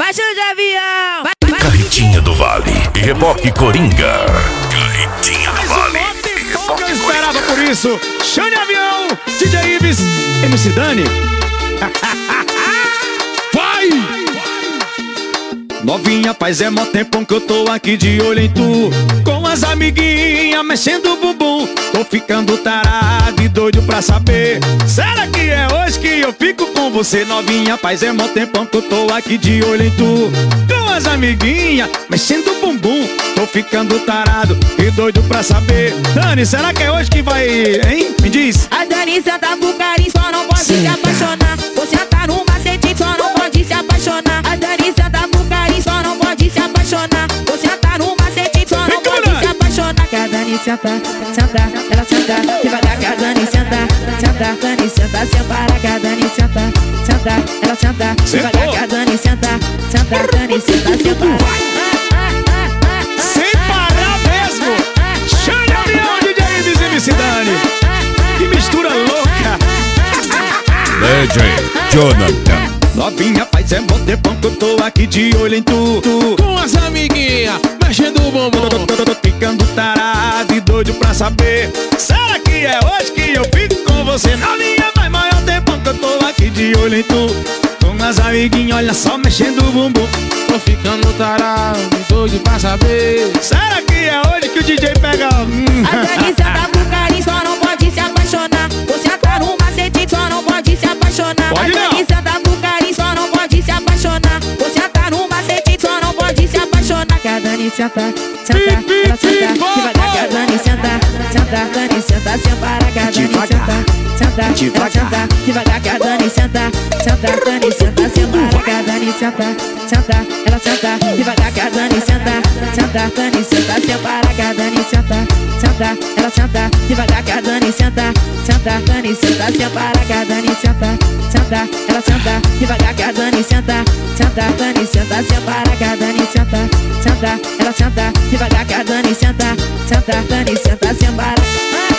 baixo de avião. Carretinha do Vale e Reboque Coringa. Carretinha do Vale e Reboque Eu esperava por isso. Xande Avião, DJ Ives, MC Dani. Vai! Novinha, faz mó tempão que eu tô aqui de olho em tu. Com as amiguinhas mexendo o bumbum. Tô ficando tarado e doido pra saber. Será que é hoje que eu fico com você? Novinha, faz mó tempão que eu tô aqui de olho em tu. Com as amiguinhas mexendo o bumbum. Tô ficando tarado e doido pra saber. Dani, será que é hoje que vai, hein? Me diz. A Dani senta pro carinho, só não pode se apaixonar. Você tá no macete, só não pode se apaixonar. A Dani senta pro carinho, só não pode se apaixonar. Você tá no macete, só não pode se apaixonar. Que a Dani senta, senta, ela senta devagar. Que a Dani senta, senta, Dani senta, sem parar. Que a Dani senta, senta, ela senta devagar. Que a Dani senta, senta, Dani senta, sem parar. Sem parar mesmo. Xande Avião, DJ Ives e MC Dani. Que mistura louca. DJ Jonathan. Novinha, faz mó tempão que eu tô aqui de olho em tu. Com as amiguinhas mexendo o bumbum. Tô ficando tarado e doido pra saber. Será que é hoje que eu fico com você? Novinha, faz maior tempão que eu tô aqui de olho em tu. Com as amiguinhas, olha só, mexendo o bumbum. Tô ficando tarado e doido pra saber. Será que é hoje que o DJ pega? A Dani senta pro carinho, só não pode se apaixonar. Você tá no macete, só não pode se apaixonar. Pode a não. Dani senta pro carinho, só não pode se apaixonar. Você tá no macete, só não pode se apaixonar. Que a Dani senta, senta, ela senta devagar. Que a Dani senta, senta, Dani senta, sem parar. Que a Dani senta, senta, ela senta devagar. Que a Dani senta, senta, Dani senta, sem parar. Que a Dani senta, senta, ela senta devagar. Que a Dani senta, senta, Dani senta, sem parar. Que a Dani senta, senta, ela senta devagar. Que a Dani senta, senta, Dani senta, sem parar. Que a Dani senta, senta, ela senta devagar. Que a Dani senta, senta, Dani senta, sem parar. Que a Dani senta, senta, ela senta devagar. Que a Dani senta, senta, Dani senta, sem parar.